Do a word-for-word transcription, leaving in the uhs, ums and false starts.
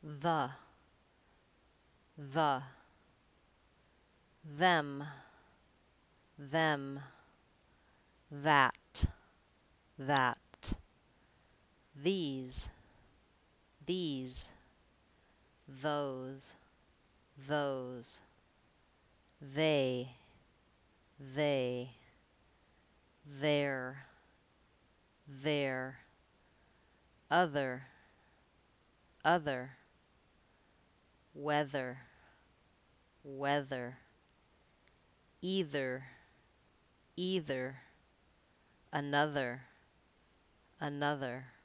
the, the, them, them, that, that, these, these, those, those, they, they, their, their, other, other, whether, whether, either, either, another, another.